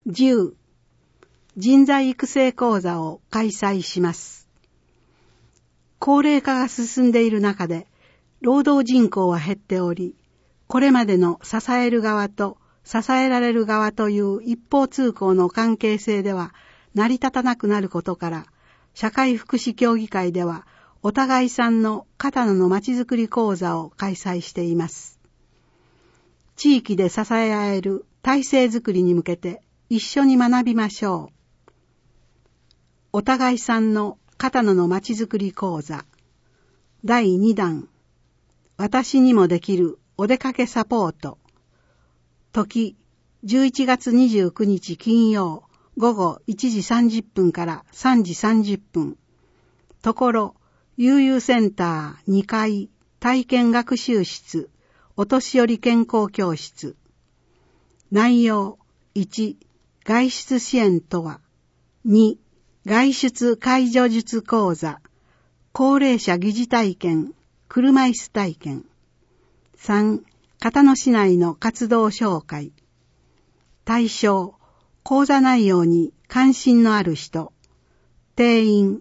10、人材育成講座を開催します。高齢化が進んでいる中で、労働人口は減っており、これまでの支える側と支えられる側という一方通行の関係性では成り立たなくなることから、社会福祉協議会ではお互いさんの片野のまちづくり講座を開催しています。地域で支え合える体制づくりに向けて一緒に学びましょう。お互いさんの片野のまちづくり講座第2弾、私にもできるお出かけサポート。時11月29日金曜午後1時30分から3時30分。ところ、悠々センター2階体験学習室お年寄り健康教室。内容1、外出支援とは。2、外出介助術講座高齢者疑似体験車椅子体験。3、片野市内の活動紹介。対象、講座内容に関心のある人。定員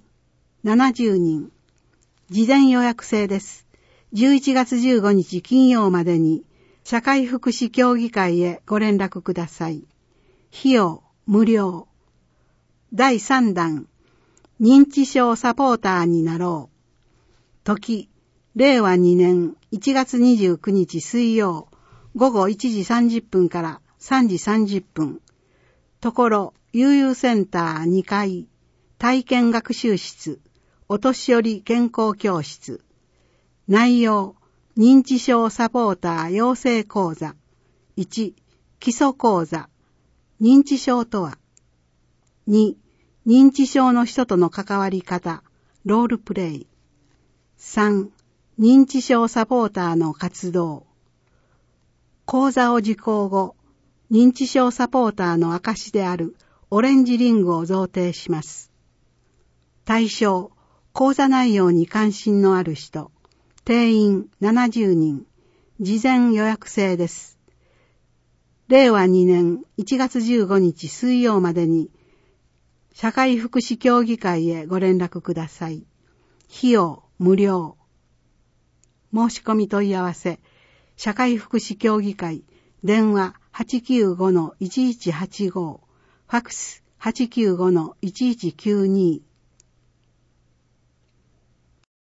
70人。事前予約制です。11月15日金曜までに社会福祉協議会へご連絡ください。費用無料。第3弾、認知症サポーターになろう。時、令和2年1月29日水曜午後1時30分から3時30分。ところ、悠々センター2階体験学習室お年寄り健康教室。内容、認知症サポーター養成講座。1、基礎講座。認知症とは。2、認知症の人との関わり方、ロールプレイ。3、認知症サポーターの活動。講座を受講後、認知症サポーターの証であるオレンジリングを贈呈します。対象、講座内容に関心のある人。定員70人。事前予約制です。令和2年1月15日水曜までに社会福祉協議会へご連絡ください。費用無料。申し込み問い合わせ、社会福祉協議会、電話 895-1185、ファクス 895-1192、